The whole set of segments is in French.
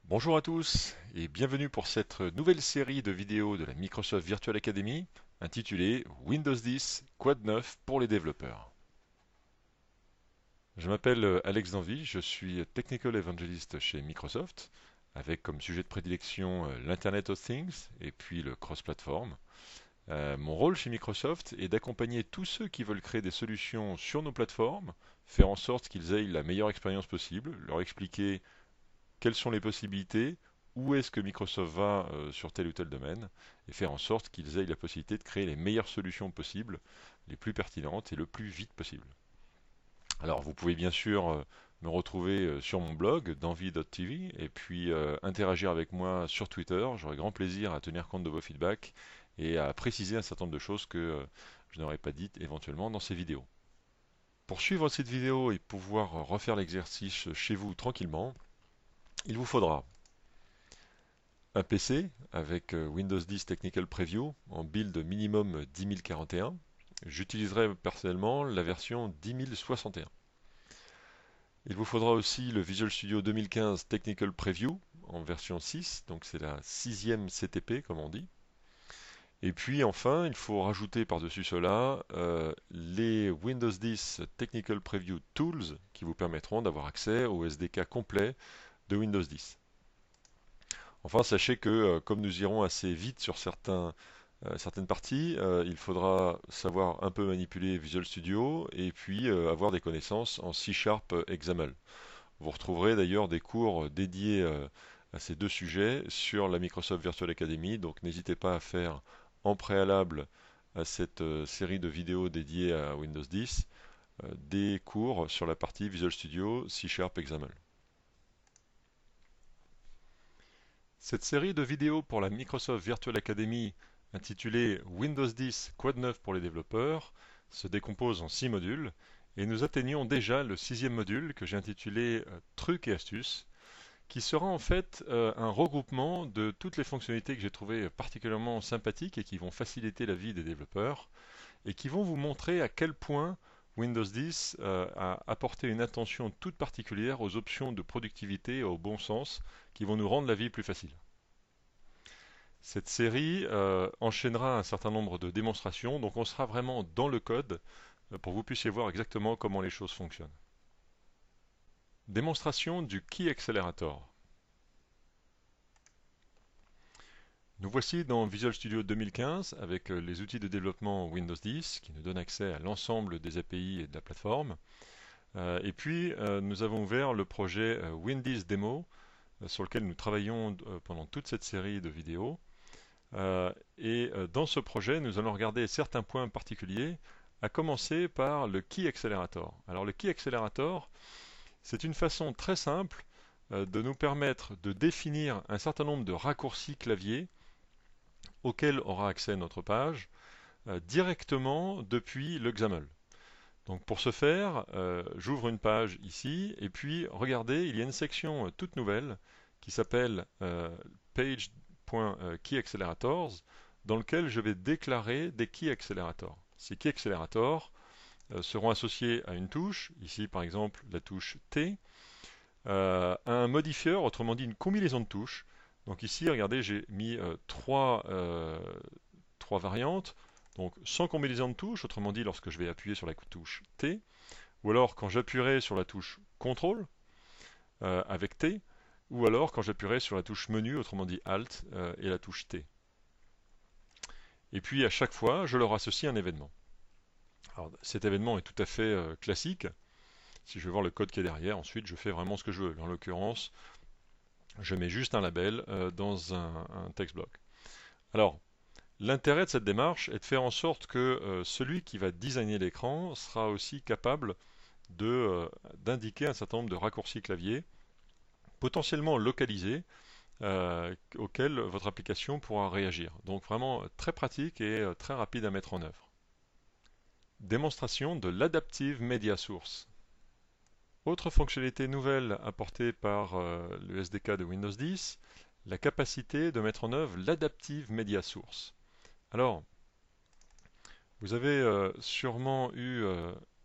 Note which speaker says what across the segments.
Speaker 1: Bonjour à tous et bienvenue pour cette nouvelle série de vidéos de la Microsoft Virtual Academy intitulée Windows 10 Quad 9 pour les développeurs. Je m'appelle Alex Danvy, je suis Technical Evangelist chez Microsoft avec comme sujet de prédilection l'Internet of Things et puis le cross-platform. Mon rôle chez Microsoft est d'accompagner tous ceux qui veulent créer des solutions sur nos plateformes, faire en sorte qu'ils aient la meilleure expérience possible, leur expliquer quelles sont les possibilités, où est-ce que Microsoft va sur tel ou tel domaine, et faire en sorte qu'ils aient la possibilité de créer les meilleures solutions possibles, les plus pertinentes et le plus vite possible. Alors vous pouvez bien sûr me retrouver sur mon blog danvy.tv et puis interagir avec moi sur Twitter. J'aurai grand plaisir à tenir compte de vos feedbacks et à préciser un certain nombre de choses que je n'aurais pas dites éventuellement dans ces vidéos. Pour suivre cette vidéo et pouvoir refaire l'exercice chez vous tranquillement, il vous faudra un PC avec Windows 10 Technical Preview en build minimum 10041. J'utiliserai personnellement la version 10061. Il vous faudra aussi le Visual Studio 2015 Technical Preview en version 6, donc c'est la sixième CTP comme on dit. Et puis enfin, il faut rajouter par-dessus cela les Windows 10 Technical Preview Tools qui vous permettront d'avoir accès au SDK complet de Windows 10. Enfin, sachez que comme nous irons assez vite sur certaines parties, il faudra savoir un peu manipuler Visual Studio et puis avoir des connaissances en C# XAML. Vous retrouverez d'ailleurs des cours dédiés à ces deux sujets sur la Microsoft Virtual Academy, donc n'hésitez pas à faire en préalable à cette série de vidéos dédiées à Windows 10 des cours sur la partie Visual Studio C# XAML. Cette série de vidéos pour la Microsoft Virtual Academy intitulée Windows 10 Quad 9 pour les développeurs se décompose en 6 modules et nous atteignons déjà le sixième module que j'ai intitulé Trucs et astuces qui sera en fait un regroupement de toutes les fonctionnalités que j'ai trouvées particulièrement sympathiques et qui vont faciliter la vie des développeurs et qui vont vous montrer à quel point Windows 10 a apporté une attention toute particulière aux options de productivité et au bon sens qui vont nous rendre la vie plus facile. Cette série enchaînera un certain nombre de démonstrations, donc on sera vraiment dans le code pour que vous puissiez voir exactement comment les choses fonctionnent. Démonstration du Key Accelerator. Nous voici dans Visual Studio 2015 avec les outils de développement Windows 10 qui nous donnent accès à l'ensemble des API et de la plateforme. Et puis nous avons ouvert le projet Windows Demo sur lequel nous travaillons pendant toute cette série de vidéos. Dans ce projet, nous allons regarder certains points particuliers, à commencer par le Key Accelerator. Alors le Key Accelerator, c'est une façon très simple de nous permettre de définir un certain nombre de raccourcis clavier auxquels aura accès notre page directement depuis le XAML. Donc pour ce faire, j'ouvre une page ici et puis regardez, il y a une section toute nouvelle qui s'appelle page.keyAccelerators dans lequel je vais déclarer des key accelerators. Ces key accelerators seront associés à une touche, ici par exemple la touche T, à un modifieur, autrement dit une combinaison de touches. Donc ici, regardez, j'ai mis trois variantes. Donc sans combinaison de touches, autrement dit lorsque je vais appuyer sur la touche T, ou alors quand j'appuierai sur la touche CTRL avec T, ou alors quand j'appuierai sur la touche menu, autrement dit Alt et la touche T. Et puis à chaque fois, je leur associe un événement. Alors, cet événement est tout à fait classique. Si je veux voir le code qui est derrière, ensuite je fais vraiment ce que je veux. En l'occurrence, je mets juste un label dans un text block. Alors, l'intérêt de cette démarche est de faire en sorte que celui qui va designer l'écran sera aussi capable d'indiquer un certain nombre de raccourcis clavier potentiellement localisés auxquels votre application pourra réagir. Donc vraiment très pratique et très rapide à mettre en œuvre. Démonstration de l'Adaptive Media Source. Autre fonctionnalité nouvelle apportée par le SDK de Windows 10, la capacité de mettre en œuvre l'Adaptive Media Source. Alors, vous avez sûrement eu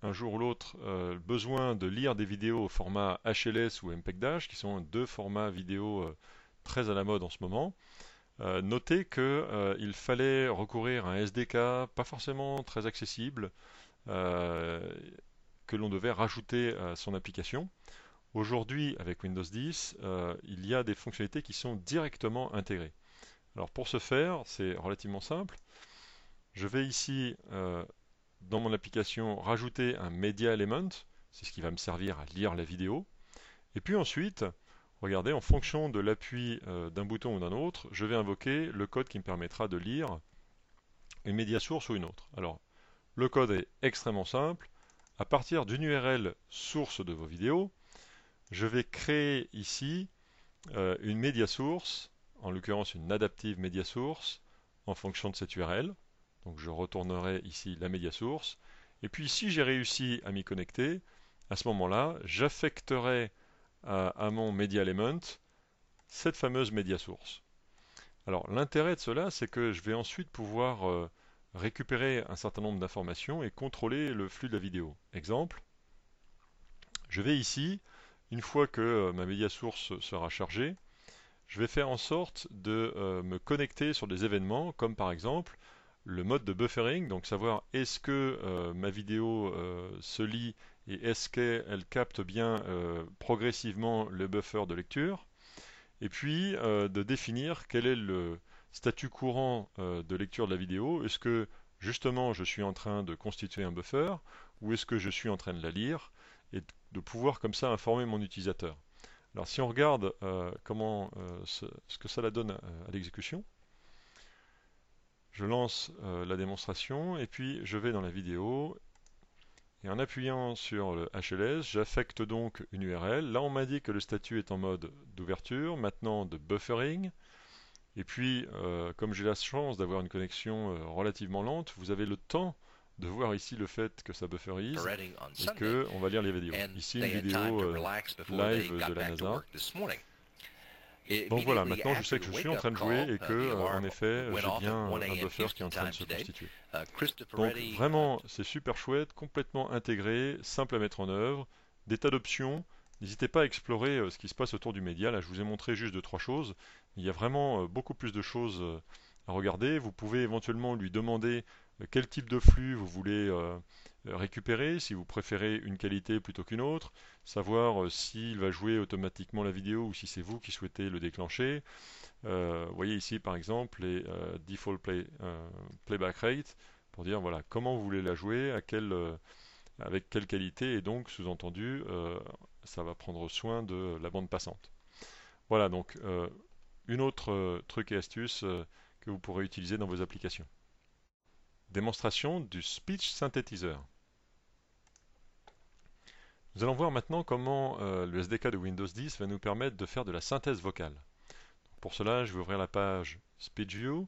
Speaker 1: un jour ou l'autre besoin de lire des vidéos au format HLS ou MPEG-DASH, qui sont deux formats vidéo très à la mode en ce moment, notez qu'il fallait recourir à un SDK pas forcément très accessible, euh, que l'on devait rajouter à son application. Aujourd'hui, avec Windows 10, il y a des fonctionnalités qui sont directement intégrées. Alors pour ce faire, c'est relativement simple. Je vais ici, dans mon application, rajouter un Media Element. C'est ce qui va me servir à lire la vidéo. Et puis ensuite, regardez, en fonction de l'appui d'un bouton ou d'un autre, je vais invoquer le code qui me permettra de lire une média source ou une autre. Alors, le code est extrêmement simple. À partir d'une URL source de vos vidéos, je vais créer ici une média source, en l'occurrence une adaptive média source, en fonction de cette URL. Donc je retournerai ici la média source. Et puis si j'ai réussi à m'y connecter, à ce moment-là, j'affecterai à mon media element cette fameuse média source. Alors l'intérêt de cela, c'est que je vais ensuite pouvoir récupérer un certain nombre d'informations et contrôler le flux de la vidéo. Exemple, je vais ici, une fois que ma média source sera chargée, je vais faire en sorte de me connecter sur des événements, comme par exemple le mode de buffering, donc savoir est-ce que ma vidéo se lit et est-ce qu'elle capte bien progressivement le buffer de lecture, et puis de définir quel est le statut courant de lecture de la vidéo. Est-ce que justement je suis en train de constituer un buffer, ou est-ce que je suis en train de la lire, et de pouvoir comme ça informer mon utilisateur. Alors si on regarde ce que ça donne à l'exécution, je lance la démonstration et puis je vais dans la vidéo et en appuyant sur le HLS, j'affecte donc une URL. Là on m'a dit que le statut est en mode d'ouverture, maintenant de buffering. Et puis comme j'ai la chance d'avoir une connexion relativement lente, vous avez le temps de voir ici le fait que ça bufferise et qu'on va lire les vidéos. Ici une vidéo live de la NASA. Donc voilà, maintenant je sais que je suis en train de jouer et que, en effet, j'ai bien un buffer qui est en train de se constituer. Donc vraiment, c'est super chouette, complètement intégré, simple à mettre en œuvre, des tas d'options. N'hésitez pas à explorer ce qui se passe autour du média. Là, je vous ai montré juste 2-3 choses. Il y a vraiment beaucoup plus de choses à regarder. Vous pouvez éventuellement lui demander quel type de flux vous voulez récupérer, si vous préférez une qualité plutôt qu'une autre, savoir s'il va jouer automatiquement la vidéo ou si c'est vous qui souhaitez le déclencher. Vous voyez ici par exemple les default playback rate pour dire voilà comment vous voulez la jouer, avec quelle qualité, et donc sous-entendu ça va prendre soin de la bande passante. Voilà donc une autre truc et astuce que vous pourrez utiliser dans vos applications. Démonstration du Speech Synthetizer. Nous allons voir maintenant comment le SDK de Windows 10 va nous permettre de faire de la synthèse vocale. Pour cela, je vais ouvrir la page SpeechView.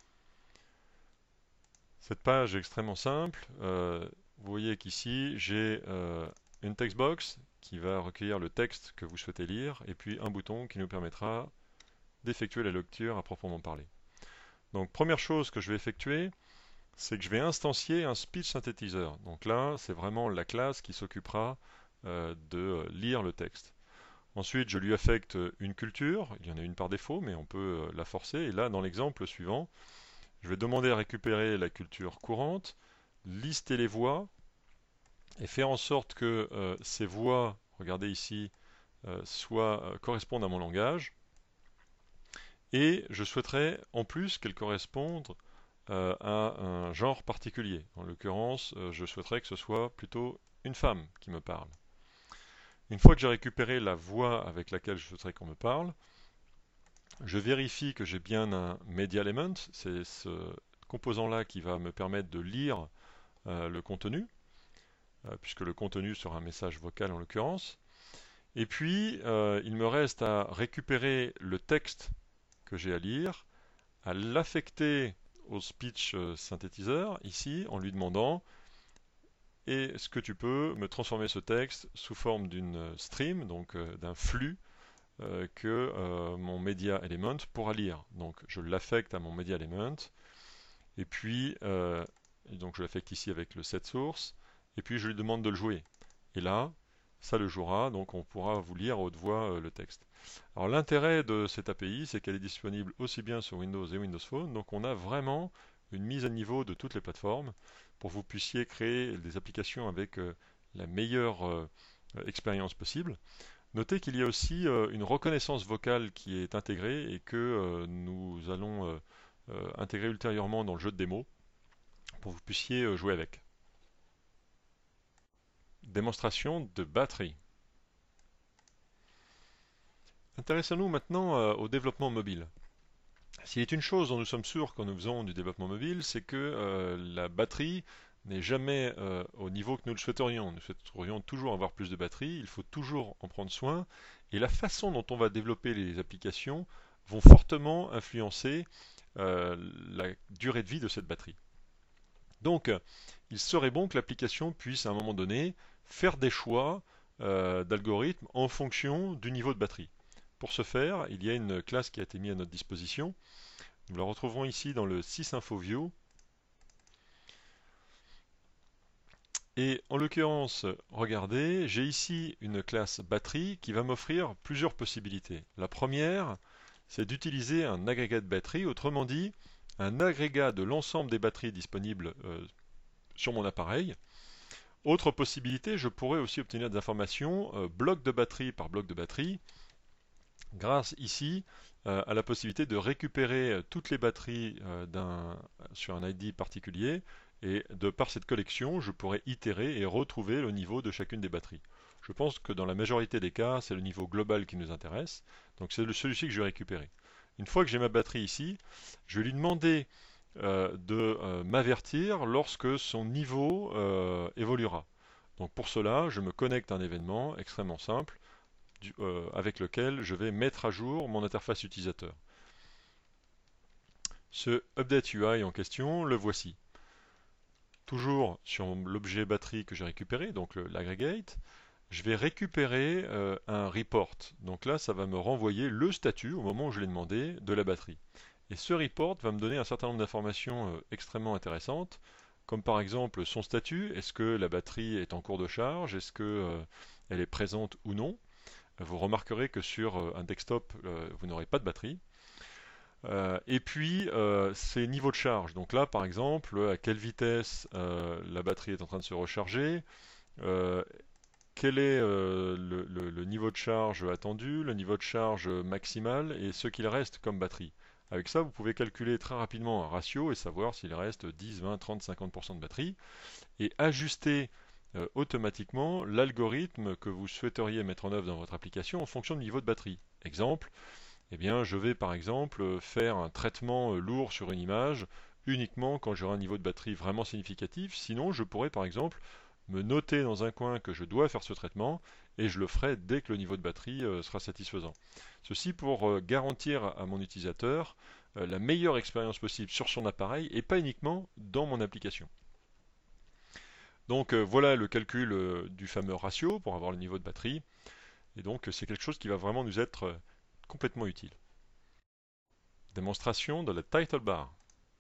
Speaker 1: Cette page est extrêmement simple. Vous voyez qu'ici, j'ai une textbox qui va recueillir le texte que vous souhaitez lire, et puis un bouton qui nous permettra d'effectuer la lecture à proprement parler. Donc, première chose que je vais effectuer, c'est que je vais instancier un speech synthetizer. Donc là, c'est vraiment la classe qui s'occupera de lire le texte. Ensuite, je lui affecte une culture. Il y en a une par défaut, mais on peut la forcer. Et là, dans l'exemple suivant, je vais demander à récupérer la culture courante, lister les voix, et faire en sorte que ces voix, regardez ici, correspondent à mon langage. Et je souhaiterais en plus qu'elles correspondent à un genre particulier. En l'occurrence, je souhaiterais que ce soit plutôt une femme qui me parle. Une fois que j'ai récupéré la voix avec laquelle je souhaiterais qu'on me parle, je vérifie que j'ai bien un media element, c'est ce composant-là qui va me permettre de lire le contenu, puisque le contenu sera un message vocal en l'occurrence. Et puis, il me reste à récupérer le texte que j'ai à lire, à l'affecter au speech synthétiseur, ici, en lui demandant est-ce que tu peux me transformer ce texte sous forme d'une stream, donc d'un flux que mon media element pourra lire. Donc je l'affecte à mon media element, et puis donc je l'affecte ici avec le set source, et puis je lui demande de le jouer. Et là, ça le jouera, donc on pourra vous lire à haute voix le texte. Alors l'intérêt de cette API, c'est qu'elle est disponible aussi bien sur Windows et Windows Phone, donc on a vraiment une mise à niveau de toutes les plateformes pour que vous puissiez créer des applications avec la meilleure expérience possible. Notez qu'il y a aussi une reconnaissance vocale qui est intégrée et que nous allons intégrer ultérieurement dans le jeu de démo pour que vous puissiez jouer avec. Démonstration de batterie. Intéressons-nous maintenant au développement mobile. S'il est une chose dont nous sommes sûrs quand nous faisons du développement mobile, c'est que la batterie n'est jamais au niveau que nous le souhaiterions. Nous souhaiterions toujours avoir plus de batterie, il faut toujours en prendre soin, et la façon dont on va développer les applications vont fortement influencer la durée de vie de cette batterie. Donc, il serait bon que l'application puisse à un moment donné faire des choix d'algorithmes en fonction du niveau de batterie. Pour ce faire, il y a une classe qui a été mise à notre disposition. Nous la retrouverons ici dans le sysinfoview. Et en l'occurrence, regardez, j'ai ici une classe batterie qui va m'offrir plusieurs possibilités. La première, c'est d'utiliser un agrégat de batterie, autrement dit, un agrégat de l'ensemble des batteries disponibles sur mon appareil. Autre possibilité, je pourrais aussi obtenir des informations bloc de batterie par bloc de batterie, grâce ici à la possibilité de récupérer toutes les batteries sur un ID particulier, et de par cette collection, je pourrais itérer et retrouver le niveau de chacune des batteries. Je pense que dans la majorité des cas, c'est le niveau global qui nous intéresse, donc c'est celui-ci que je vais récupérer. Une fois que j'ai ma batterie ici, je vais lui demander de m'avertir lorsque son niveau évoluera. Donc pour cela, je me connecte à un événement extrêmement simple avec lequel je vais mettre à jour mon interface utilisateur. Ce Update UI en question, le voici. Toujours sur l'objet batterie que j'ai récupéré, donc l'aggregate, je vais récupérer un report. Donc là, ça va me renvoyer le statut au moment où je l'ai demandé de la batterie. Et ce report va me donner un certain nombre d'informations extrêmement intéressantes, comme par exemple son statut, est-ce que la batterie est en cours de charge, est-ce qu'elle est présente ou non. Vous remarquerez que sur un desktop, vous n'aurez pas de batterie. Et puis, ces niveaux de charge. Donc là, par exemple, à quelle vitesse la batterie est en train de se recharger, quel est le niveau de charge attendu, le niveau de charge maximal et ce qu'il reste comme batterie. Avec ça, vous pouvez calculer très rapidement un ratio et savoir s'il reste 10, 20, 30, 50% de batterie et ajuster automatiquement l'algorithme que vous souhaiteriez mettre en œuvre dans votre application en fonction du niveau de batterie. Exemple, eh bien, je vais par exemple faire un traitement lourd sur une image uniquement quand j'aurai un niveau de batterie vraiment significatif. Sinon, je pourrais par exemple me noter dans un coin que je dois faire ce traitement et je le ferai dès que le niveau de batterie sera satisfaisant. Ceci pour garantir à mon utilisateur la meilleure expérience possible sur son appareil et pas uniquement dans mon application. Donc voilà le calcul du fameux ratio pour avoir le niveau de batterie. Et donc c'est quelque chose qui va vraiment nous être complètement utile. Démonstration de la title bar.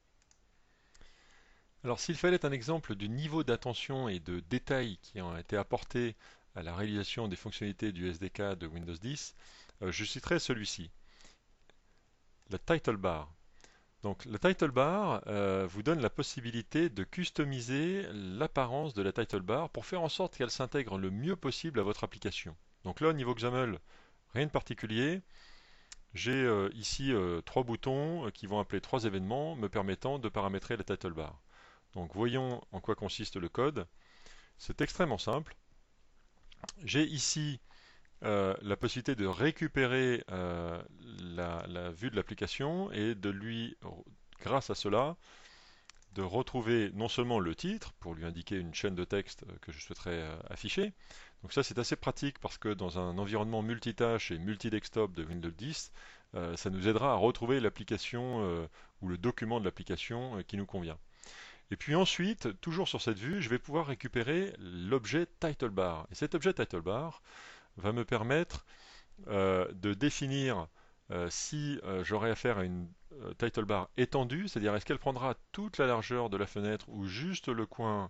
Speaker 1: Alors s'il fallait un exemple du niveau d'attention et de détail qui ont été apportés à la réalisation des fonctionnalités du SDK de Windows 10, je citerai celui-ci. La title bar. Donc la title bar vous donne la possibilité de customiser l'apparence de la title bar pour faire en sorte qu'elle s'intègre le mieux possible à votre application. Donc là au niveau XAML, rien de particulier. J'ai ici trois boutons qui vont appeler trois événements me permettant de paramétrer la title bar. Donc voyons en quoi consiste le code. C'est extrêmement simple. J'ai ici la possibilité de récupérer la vue de l'application et de lui, grâce à cela, de retrouver non seulement le titre pour lui indiquer une chaîne de texte que je souhaiterais afficher. Donc ça c'est assez pratique parce que dans un environnement multitâche et multi-desktop de Windows 10, ça nous aidera à retrouver l'application ou le document de l'application qui nous convient. Et puis ensuite, toujours sur cette vue, je vais pouvoir récupérer l'objet title bar. Et cet objet title bar va me permettre de définir si j'aurai affaire à une title bar étendue, c'est-à-dire est-ce qu'elle prendra toute la largeur de la fenêtre ou juste le coin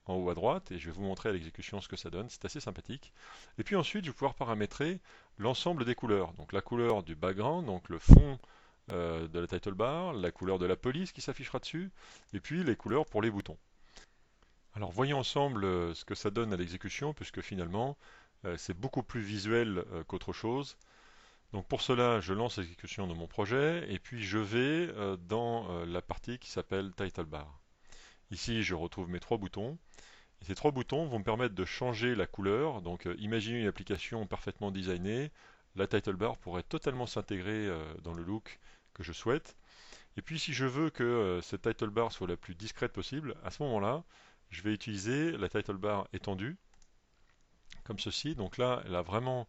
Speaker 1: en haut à droite et je vais vous montrer à l'exécution ce que ça donne. C'est assez sympathique. Et puis ensuite, je vais pouvoir paramétrer l'ensemble des couleurs. Donc la couleur du background, donc le fond de la title bar, la couleur de la police qui s'affichera dessus, et puis les couleurs pour les boutons. Alors voyons ensemble ce que ça donne à l'exécution, puisque finalement c'est beaucoup plus visuel qu'autre chose. Donc pour cela, je lance l'exécution de mon projet, et puis je vais dans la partie qui s'appelle Title Bar. Ici, je retrouve mes trois boutons. Et ces trois boutons vont me permettre de changer la couleur. Donc imaginez une application parfaitement designée. La Title Bar pourrait totalement s'intégrer dans le look que je souhaite. Et puis si je veux que cette Title Bar soit la plus discrète possible, à ce moment-là, je vais utiliser la Title Bar étendue, comme ceci. Donc là, elle a vraiment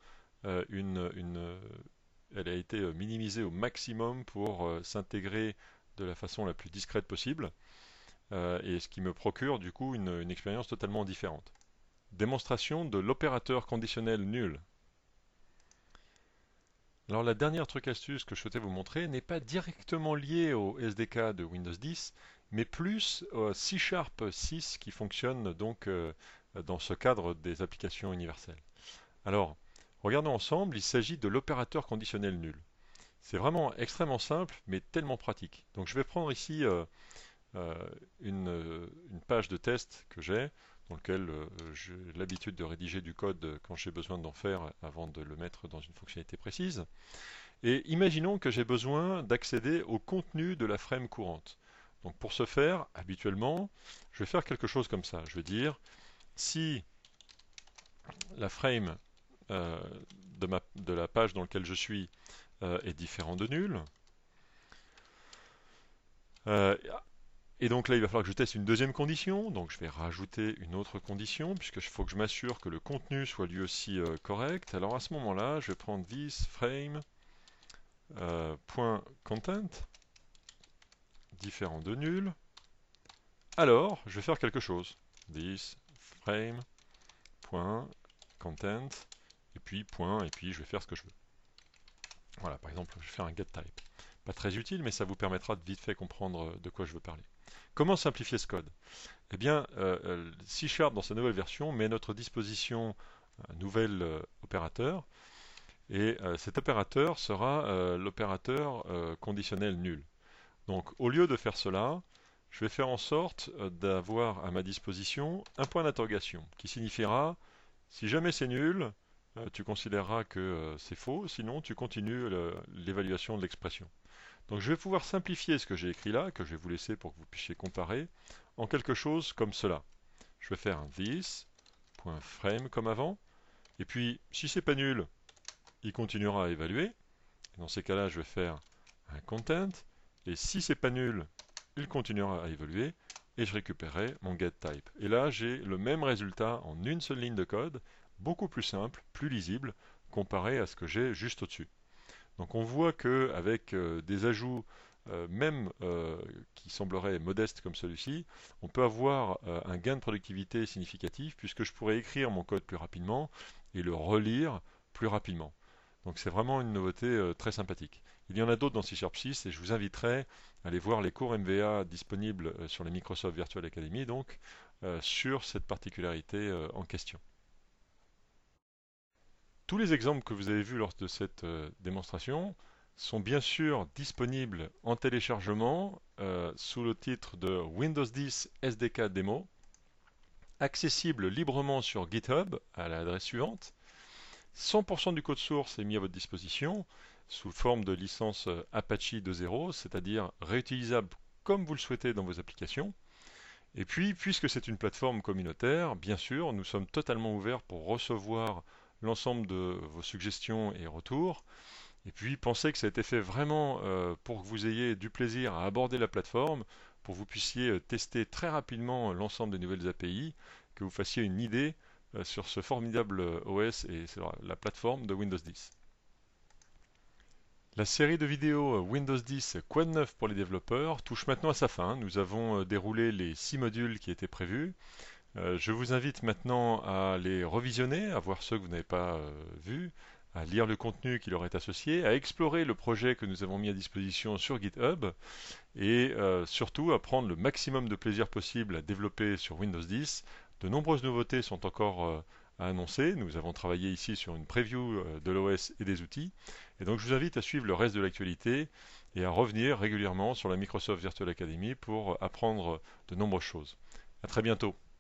Speaker 1: elle a été minimisée au maximum pour s'intégrer de la façon la plus discrète possible, et ce qui me procure du coup une expérience totalement différente. Démonstration de l'opérateur conditionnel nul. Alors la dernière truc astuce que je souhaitais vous montrer n'est pas directement liée au SDK de Windows 10, mais plus au C# 6 qui fonctionne donc dans ce cadre des applications universelles. Alors, regardons ensemble, il s'agit de l'opérateur conditionnel nul. C'est vraiment extrêmement simple, mais tellement pratique. Donc je vais prendre ici une page de test que j'ai, dans laquelle j'ai l'habitude de rédiger du code quand j'ai besoin d'en faire avant de le mettre dans une fonctionnalité précise. Et imaginons que j'ai besoin d'accéder au contenu de la frame courante. Donc pour ce faire, habituellement, je vais faire quelque chose comme ça. Je vais dire, si la frame de la page dans laquelle je suis est différent de nul, et donc là, il va falloir que je teste une deuxième condition. Donc je vais rajouter une autre condition, puisqu'il faut que je m'assure que le contenu soit lui aussi correct. Alors à ce moment-là, je vais prendre this frame .content différent de nul. Alors, je vais faire quelque chose. This frame .content et puis point, et puis je vais faire ce que je veux. Voilà, par exemple, je vais faire un getType. Pas très utile, mais ça vous permettra de vite fait comprendre de quoi je veux parler. Comment simplifier ce code? Eh bien, C# dans sa nouvelle version met à notre disposition un nouvel opérateur, et cet opérateur sera l'opérateur conditionnel nul. Donc au lieu de faire cela, je vais faire en sorte d'avoir à ma disposition un point d'interrogation qui signifiera si jamais c'est nul, tu considéreras que c'est faux, sinon tu continues l'évaluation de l'expression. Donc je vais pouvoir simplifier ce que j'ai écrit là, que je vais vous laisser pour que vous puissiez comparer, en quelque chose comme cela. Je vais faire un this.frame comme avant, et puis si c'est pas nul, il continuera à évaluer. Et dans ces cas-là, je vais faire un content, et si c'est pas nul, il continuera à évoluer, et je récupérerai mon getType. Et là, j'ai le même résultat en une seule ligne de code, beaucoup plus simple, plus lisible, comparé à ce que j'ai juste au-dessus. Donc on voit qu'avec des ajouts, même qui sembleraient modestes comme celui-ci, on peut avoir un gain de productivité significatif, puisque je pourrais écrire mon code plus rapidement et le relire plus rapidement. Donc c'est vraiment une nouveauté très sympathique. Il y en a d'autres dans C# 6 et je vous inviterai à aller voir les cours MVA disponibles sur les Microsoft Virtual Academy, donc sur cette particularité en question. Tous les exemples que vous avez vus lors de cette démonstration sont bien sûr disponibles en téléchargement sous le titre de Windows 10 SDK Demo, accessible librement sur GitHub à l'adresse suivante. 100% du code source est mis à votre disposition sous forme de licence Apache 2.0, c'est-à-dire réutilisable comme vous le souhaitez dans vos applications. Et puis, puisque c'est une plateforme communautaire, bien sûr, nous sommes totalement ouverts pour recevoir l'ensemble de vos suggestions et retours. Et puis, pensez que ça a été fait vraiment pour que vous ayez du plaisir à aborder la plateforme, pour que vous puissiez tester très rapidement l'ensemble des nouvelles API, que vous fassiez une idée sur ce formidable OS et sur la plateforme de Windows 10. La série de vidéos Windows 10 Quoi de neuf pour les développeurs touche maintenant à sa fin. Nous avons déroulé les 6 modules qui étaient prévus. Je vous invite maintenant à les revisionner, à voir ceux que vous n'avez pas vus, à lire le contenu qui leur est associé, à explorer le projet que nous avons mis à disposition sur GitHub et surtout à prendre le maximum de plaisir possible à développer sur Windows 10 De nombreuses nouveautés sont encore à annoncer. Nous avons travaillé ici sur une preview de l'OS et des outils. Et donc je vous invite à suivre le reste de l'actualité et à revenir régulièrement sur la Microsoft Virtual Academy pour apprendre de nombreuses choses. À très bientôt.